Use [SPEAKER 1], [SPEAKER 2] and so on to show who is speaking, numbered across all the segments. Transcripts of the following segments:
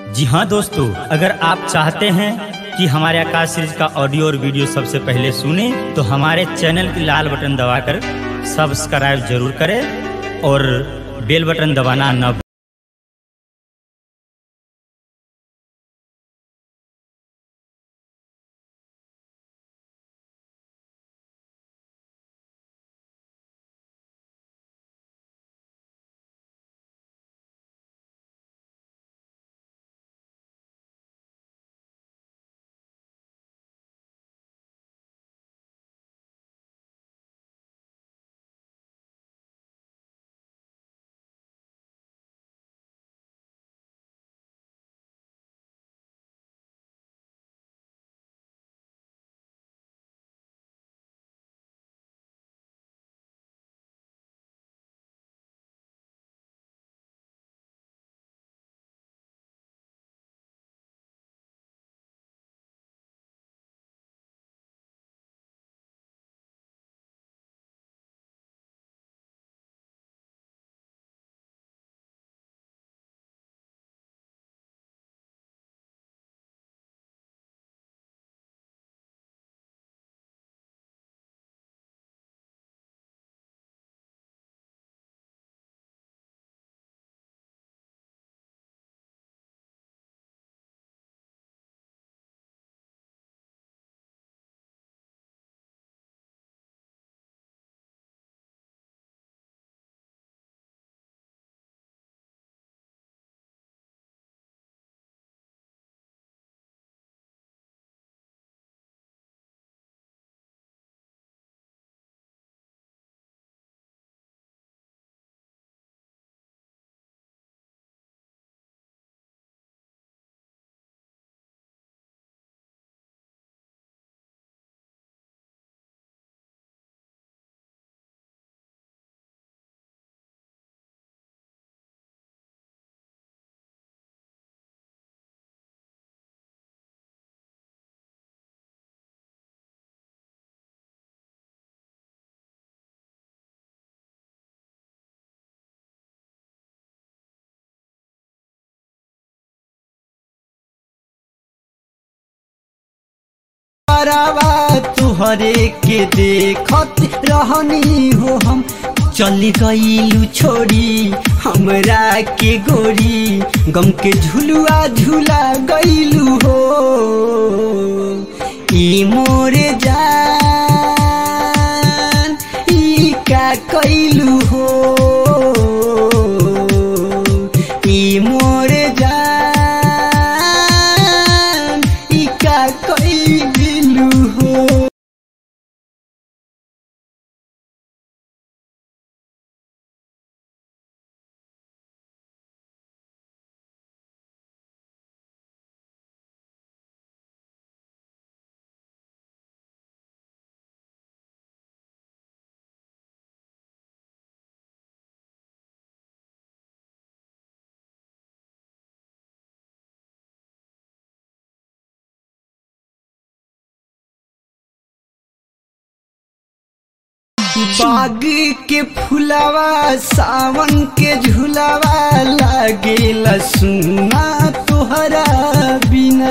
[SPEAKER 1] जी हाँ दोस्तों, अगर आप चाहते हैं कि हमारे आकाश सीरीज का ऑडियो और वीडियो सबसे पहले सुने तो हमारे चैनल की लाल बटन दबाकर सब्सक्राइब जरूर करें और बेल बटन दबाना न भूलें।
[SPEAKER 2] तुहरे के देखत रहनी हो हम चल गईलू छोड़ी हमरा के गोरी गम के झुलुआ झूला गईलू हो ई मोरे जान ई का कईलू हो ई मोरे जान ई का कईलू हो। बाग के फुलावा सावन के झुलावा लागेला सुना तोहरा बिना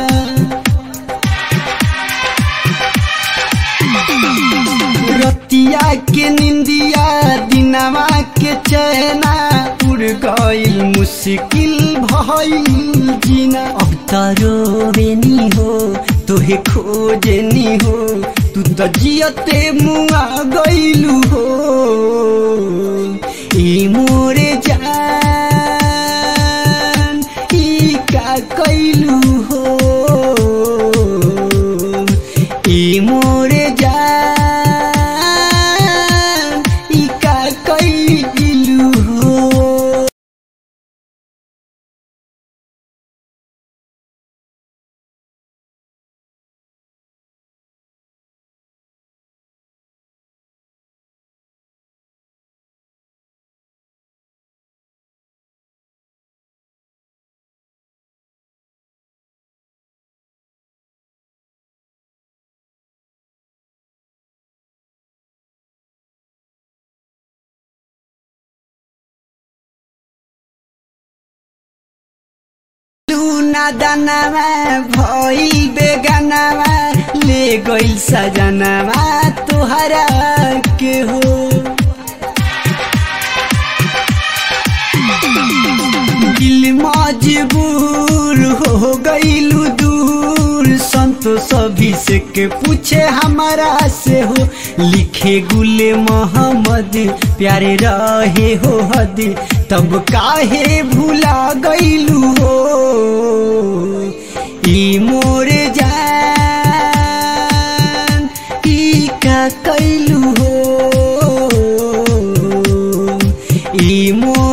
[SPEAKER 2] रतिया के निंदिया दिनवा के चैना उड़ गईल मुश्किल भइल जीना अब तारो बेनी हो तोहे खोजनी हो तू तो जियते मुआ गईलू हो ई मोरे जान ई का कईलू हो ई मोरे जान ई का कईलू हो। लूना दानावा भइल बेगानावा ले गइल सजनावा तोहरा के हो। दिल मजबूर हो गइलू दूर संतोष अभिषेक के पूछे हमारा से हो। लिखे गुले मोहम्मद प्यारे रहे हो हद तब काहे भूला गइलू हो। ई मोरे जान ई का कैलू हो। ई